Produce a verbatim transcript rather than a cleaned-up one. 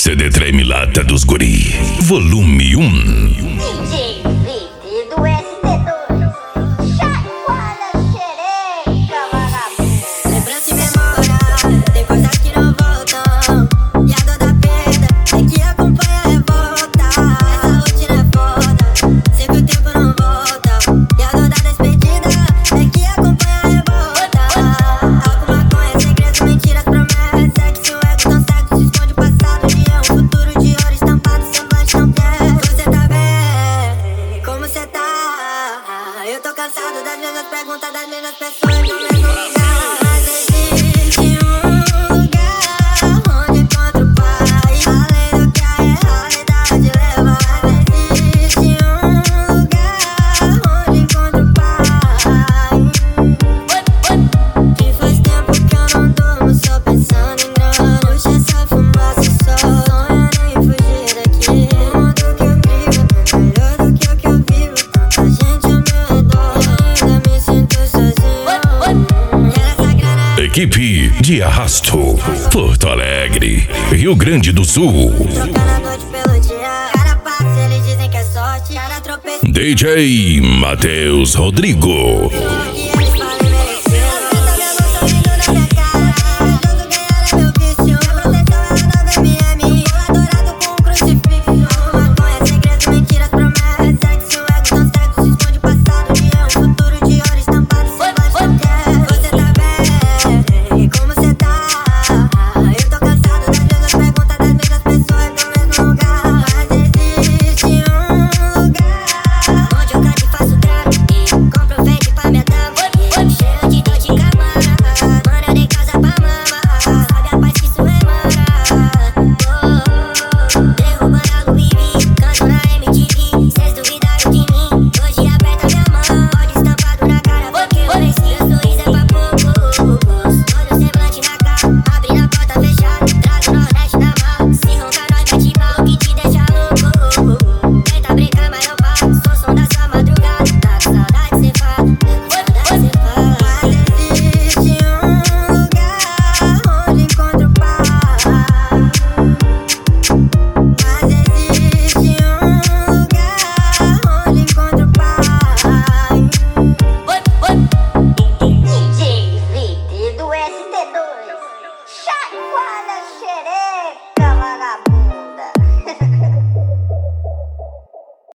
C D Treme Lata dos Guri, volume um. D J Vitor do S D dois, chacoalha xereca, vagabundo. Lembrança e memória, tem coisas que não voltam. E a dor da perda é que acompanha a revolta. Essa rotina é foda, sei que o tempo não volta. E a dor da despedida é que acompanha a revolta. Álcool, maconha, segredos, mentiras, promessas. Sexo, ego tão cego, se esconde o passado. Dia, um futuro de ouro estampado, semblante não quer. Você tá bem? Como cê tá? Eu tô cansado das mesmas perguntas, das mesmas pessoas no mesmo lugar. Mas existe um lugar onde encontro paz, além do que a realidade leva. Mas existe um lugar onde encontro paz. Que faz tempo que eu não durmo, só pensando em grana. Puxa essa fumaça, só sonhando em fugir daqui. O mundo que eu crio é melhor do que o que eu vivo. Tanta gente ao meu redor e ainda me sinto sozinho. Quero essa grana. Equipe de Arrasto, Porto Alegre, Rio Grande do Sul. Trocando a noite pelo dia. Cada passo eles dizem que é sorte. Cada tropeço D J Matheus Rodrigo. que